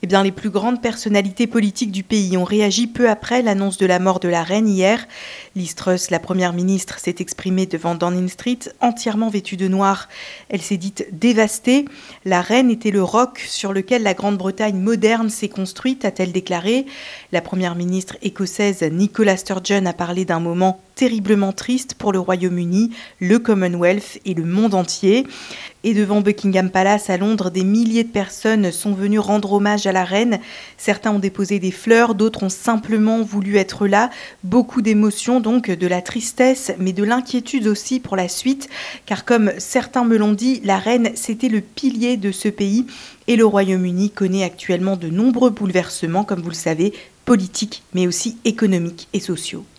Eh bien, les plus grandes personnalités politiques du pays ont réagi peu après l'annonce de la mort de la reine hier. Liz Truss, la première ministre, s'est exprimée devant Downing Street, entièrement vêtue de noir. Elle s'est dite dévastée. La reine était le roc sur lequel la Grande-Bretagne moderne s'est construite, a-t-elle déclaré. La première ministre écossaise Nicola Sturgeon a parlé d'un moment terriblement triste pour le Royaume-Uni, le Commonwealth et le monde entier. Et devant Buckingham Palace à Londres, des milliers de personnes sont venues rendre hommage à la reine. Certains ont déposé des fleurs, d'autres ont simplement voulu être là. Beaucoup d'émotions donc, de la tristesse, mais de l'inquiétude aussi pour la suite. Car comme certains me l'ont dit, la reine, c'était le pilier de ce pays. Et le Royaume-Uni connaît actuellement de nombreux bouleversements, comme vous le savez, politiques, mais aussi économiques et sociaux.